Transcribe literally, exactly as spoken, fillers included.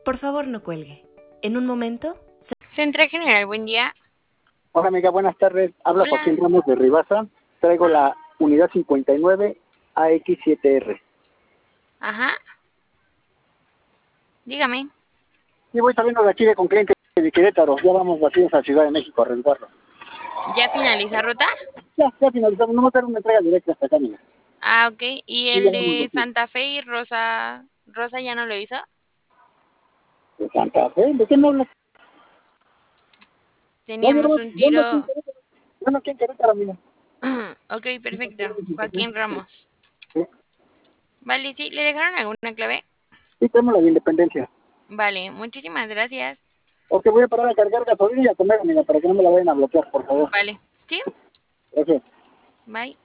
Por favor, no cuelgue. En un momento... Central General, buen día. Hola amiga, buenas tardes. Habla Hola. Joaquín Ramos de Ribasa. Traigo la unidad cincuenta y nueve A X siete R. Ajá. Dígame. Y voy saliendo de aquí de con clientes de Querétaro. Ya vamos vacíos a Ciudad de México a resguardo. ¿Ya finaliza ruta? Ya, ya finalizamos. No vamos a hacer una entrega directa hasta acá, amiga. Ah, ok. ¿Y Sí, el ya vamos de vacíos. Santa Fe y Rosa? ¿Rosa ya no lo hizo? ¿De Santa Fe? ¿De qué me hablas? No, yo no, Teníamos un yo no aquí en tiro... Querétaro. Yo no aquí en Querétaro, amiga. Ok, perfecto. Joaquín Ramos. Sí, Vale, sí. ¿Le dejaron alguna clave? sí, tenemos la de Independencia. Vale, muchísimas gracias. Ok, voy a parar a cargar gasolina y a comer, amiga, para que no me la vayan a bloquear, por favor. Vale. ¿Sí? Gracias. Bye.